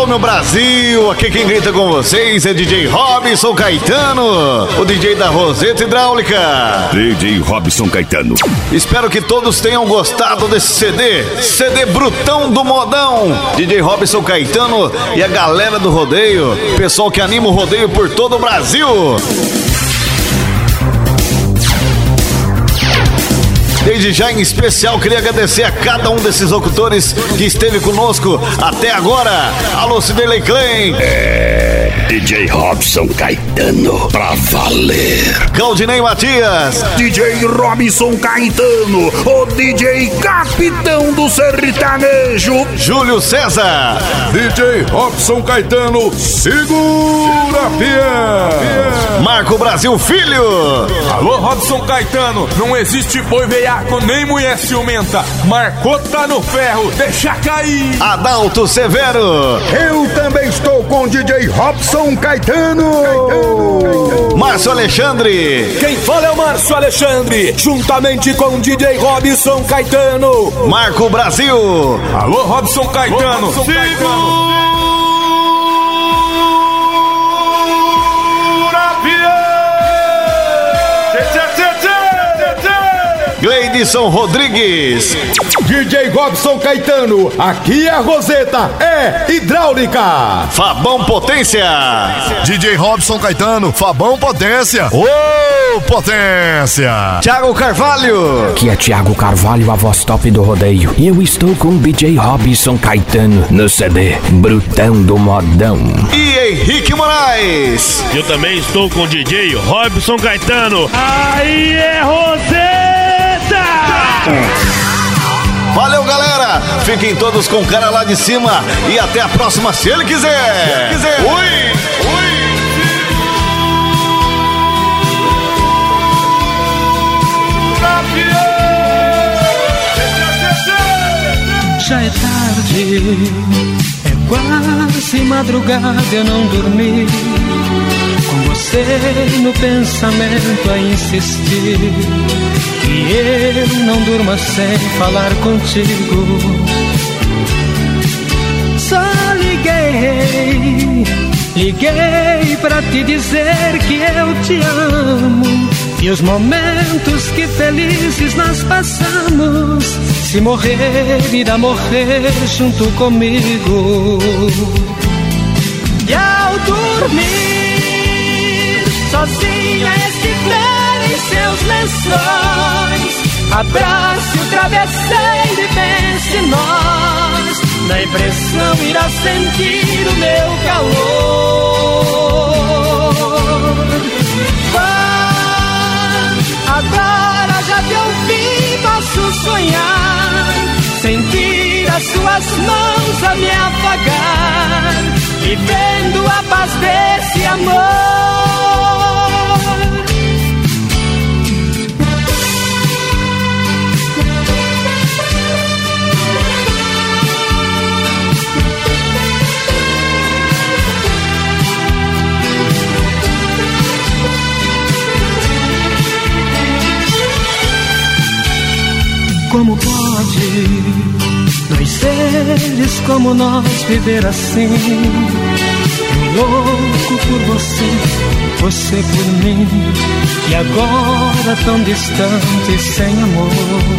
meu Brasil, aqui quem grita com vocês é DJ Robson Caetano, o DJ da Roseta Hidráulica. DJ Robson Caetano. Espero que todos tenham gostado desse CD brutão do modão. DJ Robson Caetano e a galera do rodeio, pessoal que anima o rodeio por todo o Brasil. Desde já, em especial, queria agradecer a cada um desses locutores que esteve conosco até agora. Alô, Ciderley Klein. DJ Robson Caetano, pra valer. Claudinei Matias. DJ Robson Caetano, o DJ capitão do sertanejo. Júlio César. DJ Robson Caetano, segura, fiel. Marco Brasil Filho. Alô, Robson Caetano, não existe boi veiaco nem mulher ciumenta. Marcou, tá no ferro, deixa cair. Adalto Severo. Eu também estou com DJ Robson Caetano. Márcio Alexandre. Quem fala é o Márcio Alexandre, juntamente com DJ Robson Caetano. Marco Brasil. Alô, Robson Caetano. Gleidson Rodrigues. DJ Robson Caetano, aqui a Roseta é hidráulica. Fabão Potência. DJ Robson Caetano, Fabão Potência. Ô, potência. Thiago Carvalho. Aqui é Thiago Carvalho, a voz top do rodeio. E eu estou com o DJ Robson Caetano no CD Brutão do Modão. E Henrique Moraes. Eu também estou com o DJ Robson Caetano. Aí é Roseta! Valeu, galera. Fiquem todos com o cara lá de cima. E até a próxima, se ele quiser. Ui. Já é tarde, é quase madrugada, eu não dormi. Com você no pensamento a insistir, que eu não durma sem falar contigo. Só liguei pra te dizer que eu te amo. E os momentos que felizes nós passamos, se morrer, irá morrer junto comigo. E ao dormir, sozinha estiver em seus lençóis, abrace o travesseiro e pense em nós. Na impressão irá sentir o meu calor. Agora já te ouvi, posso sonhar, sentir as suas mãos a me afagar, vivendo a paz desse amor. Como pode dois seres como nós viver assim? Eu louco por você, você por mim, e agora tão distante, sem amor.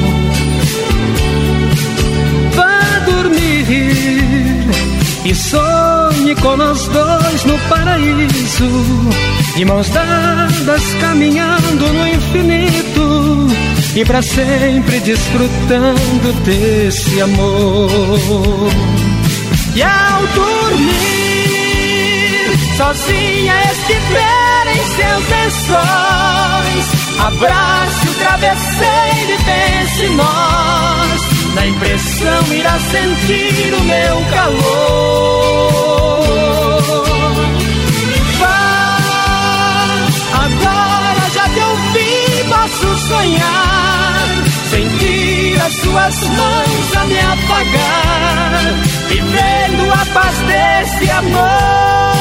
Vá dormir e sonhe com nós dois no paraíso, de mãos dadas caminhando no infinito, e pra sempre desfrutando desse amor. E ao dormir, sozinha estiver em seus lençóis, abrace o travesseiro e pense em nós. Na impressão irá sentir o meu calor. Agora já te ouvi, posso sonhar, sentir as suas mãos a me apagar, vivendo a paz desse amor.